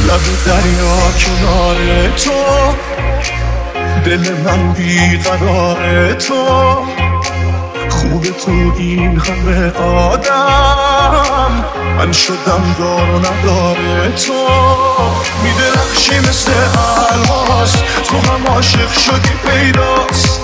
لب دریا کنار تو، دل من بیقرار تو. خوب تو این همه آدم، من شدم دار و ندار تو. میدرخشی مثل الماس، تو هم عاشق شدی پیداست.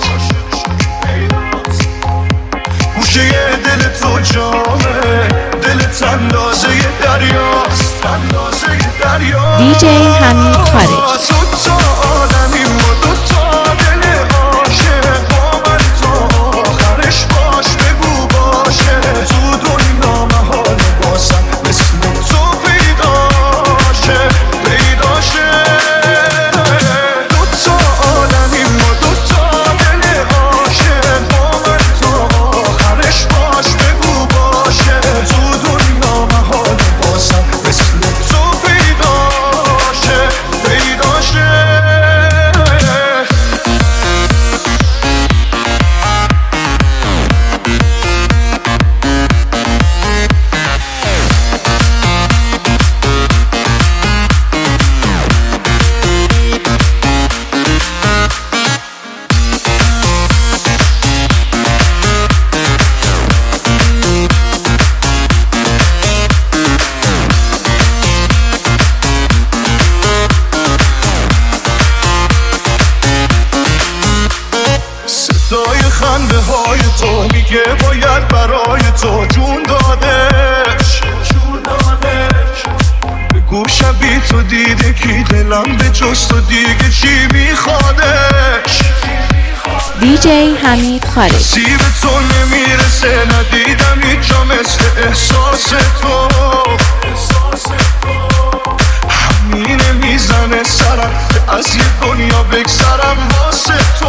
گوشه دل تو جامه، دلت اندازه دریاست. دی جی حمید خارج. تو عالمی و دوتا دل عاشق، با من تا آخرش باش بگو باشه. تو دنیا محال باسم مثل تو پیداشه. دوتا عالمی و دوتا دل عاشق، با من تا آخرش باش بگو باشه. تو دنیا محال باسم مثل تو پیداشه. صدای خنده های تو میگه باید برای تو جون دادش. بگو شبی تو دیده کی دلم به جز تو دیگه چی میخوادش. دی جی حمید خارج. کسی به تو نمیرسه، ندیدم هیچ جا مثل احساس تو. همینه میزنه سرم که از یه دنیا بگذرم واسه تو.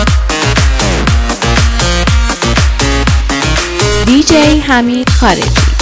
دی جی حمید خارجی.